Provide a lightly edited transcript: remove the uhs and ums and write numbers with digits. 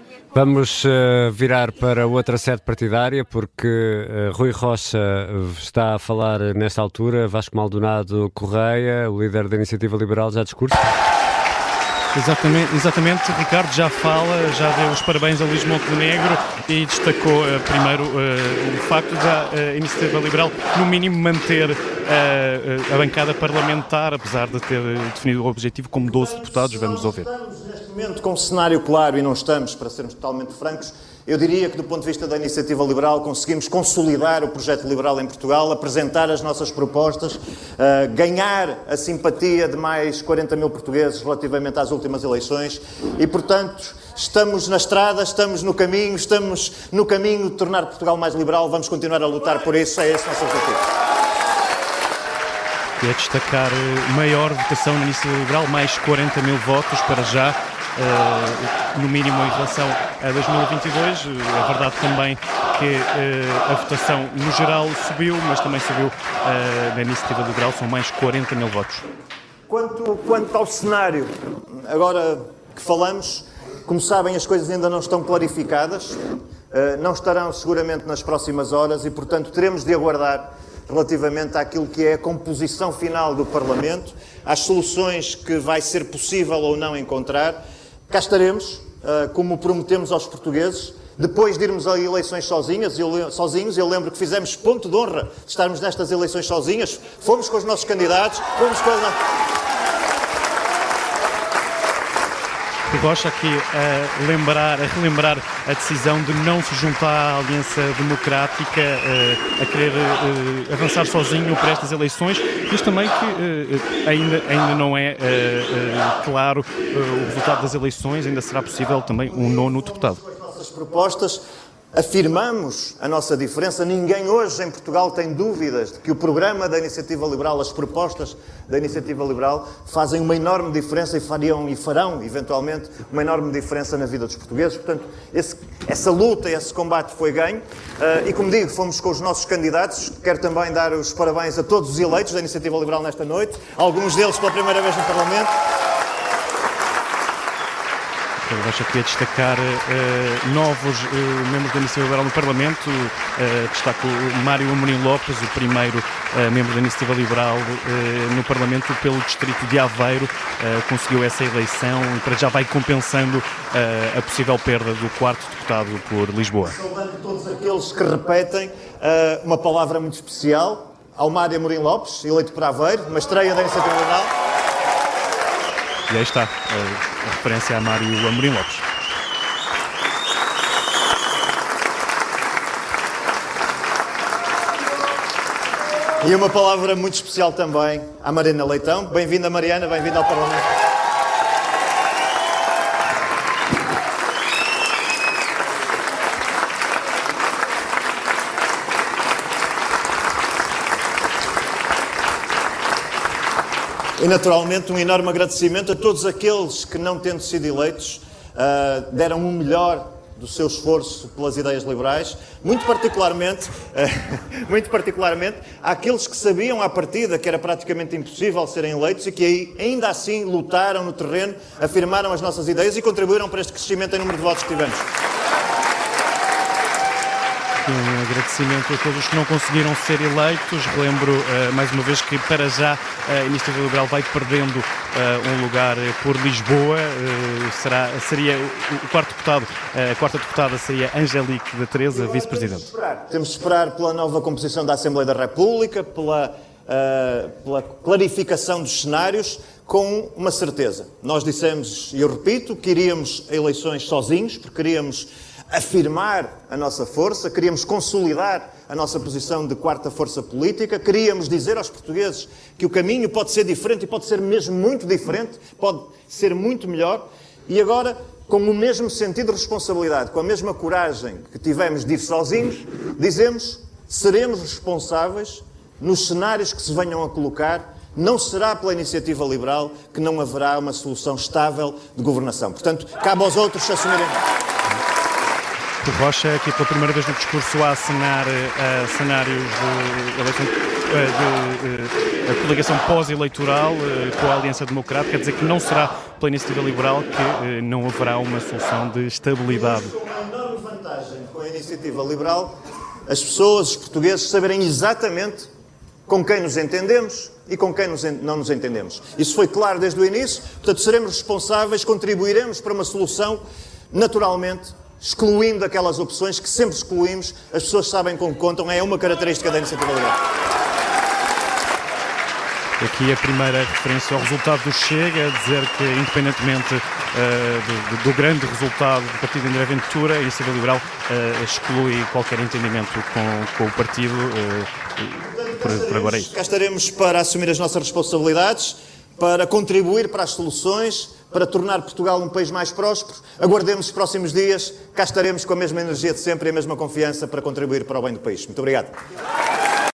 Vamos virar para outra sede partidária, porque Rui Rocha está a falar nesta altura, Vasco Maldonado Correia, o líder da Iniciativa Liberal, já discurso? Exatamente, Ricardo já fala, já deu os parabéns a Luís Montenegro e destacou primeiro o facto da Iniciativa Liberal, no mínimo, manter a bancada parlamentar, apesar de ter definido o objetivo como 12 deputados. Vamos ouvir. Estamos neste momento com um cenário claro e não estamos, para sermos totalmente francos. Eu diria que, do ponto de vista da Iniciativa Liberal, conseguimos consolidar o projeto liberal em Portugal, apresentar as nossas propostas, ganhar a simpatia de mais 40 mil portugueses relativamente às últimas eleições e, portanto, estamos na estrada, estamos no caminho de tornar Portugal mais liberal, vamos continuar a lutar por isso, é esse o nosso objetivo. E a destacar maior votação na Iniciativa Liberal, mais 40 mil votos para já. No mínimo em relação a 2022. É verdade também que a votação no geral subiu, mas também subiu na Iniciativa Liberal, são mais 40 mil votos. Quanto ao cenário, agora que falamos, como sabem, as coisas ainda não estão clarificadas, não estarão seguramente nas próximas horas e, portanto, teremos de aguardar relativamente àquilo que é a composição final do Parlamento, às soluções que vai ser possível ou não encontrar. Cá estaremos, como prometemos aos portugueses, depois de irmos a eleições sozinhos. Eu lembro que fizemos ponto de honra de estarmos nestas eleições sozinhas, fomos com os nossos candidatos, fomos com Rocha aqui a relembrar a decisão de não se juntar à Aliança Democrática, a querer avançar sozinho para estas eleições, mas também que ainda não é claro o resultado das eleições, ainda será possível também um nono deputado. Com as nossas propostas, afirmamos a nossa diferença. Ninguém hoje em Portugal tem dúvidas de que o programa da Iniciativa Liberal, as propostas da Iniciativa Liberal, fazem uma enorme diferença e farão, eventualmente, uma enorme diferença na vida dos portugueses. Portanto, essa luta, esse combate foi ganho. E, como digo, fomos com os nossos candidatos. Quero também dar os parabéns a todos os eleitos da Iniciativa Liberal nesta noite, alguns deles pela primeira vez no Parlamento. Eu acho aqui a destacar novos membros da Iniciativa Liberal no Parlamento. Destaco o Mário Amorim Lopes, o primeiro membro da Iniciativa Liberal no Parlamento pelo distrito de Aveiro. Conseguiu essa eleição e para já vai compensando a possível perda do quarto deputado por Lisboa. Saudando todos aqueles que repetem uma palavra muito especial ao Mário Amorim Lopes, eleito por Aveiro, uma estreia da Iniciativa Liberal. E aí está a referência a Mário Amorim Lopes. E uma palavra muito especial também à Mariana Leitão. Bem-vinda, Mariana, bem-vinda ao Parlamento. E, naturalmente, um enorme agradecimento a todos aqueles que, não tendo sido eleitos, deram o melhor do seu esforço pelas ideias liberais, muito particularmente àqueles que sabiam à partida que era praticamente impossível serem eleitos e que ainda assim lutaram no terreno, afirmaram as nossas ideias e contribuíram para este crescimento em número de votos que tivemos. Um agradecimento a todos os que não conseguiram ser eleitos. Relembro mais uma vez que para já a Iniciativa Liberal vai perdendo um lugar por Lisboa. Seria o quarto deputado, a quarta deputada seria Angélique da Teresa, vice-presidente. Temos de esperar pela nova composição da Assembleia da República, pela clarificação dos cenários, com uma certeza. Nós dissemos, e eu repito, que iríamos a eleições sozinhos, porque queríamos afirmar a nossa força, queríamos consolidar a nossa posição de quarta força política, queríamos dizer aos portugueses que o caminho pode ser diferente e pode ser mesmo muito diferente, pode ser muito melhor, e agora, com o mesmo sentido de responsabilidade, com a mesma coragem que tivemos de ir sozinhos, dizemos, seremos responsáveis nos cenários que se venham a colocar. Não será pela Iniciativa Liberal que não haverá uma solução estável de governação. Portanto, cabe aos outros assumirem. Rui Rocha, aqui pela primeira vez no discurso a acenar cenários de eleição, a coligação pós-eleitoral com a Aliança Democrática, quer dizer que não será pela Iniciativa Liberal que não haverá uma solução de estabilidade. Uma enorme vantagem com a Iniciativa Liberal, as pessoas, os portugueses, saberem exatamente com quem nos entendemos e com quem não nos entendemos. Isso foi claro desde o início, portanto seremos responsáveis, contribuiremos para uma solução, naturalmente, excluindo aquelas opções que sempre excluímos, as pessoas sabem com que contam, é uma característica da Iniciativa Liberal. Aqui a primeira referência ao resultado do Chega, a dizer que, independentemente do grande resultado do partido André Ventura, a Iniciativa Liberal exclui qualquer entendimento com o partido. Por agora é isso. Cá estaremos para assumir as nossas responsabilidades, para contribuir para as soluções, para tornar Portugal um país mais próspero. Aguardemos os próximos dias, cá estaremos com a mesma energia de sempre e a mesma confiança para contribuir para o bem do país. Muito obrigado.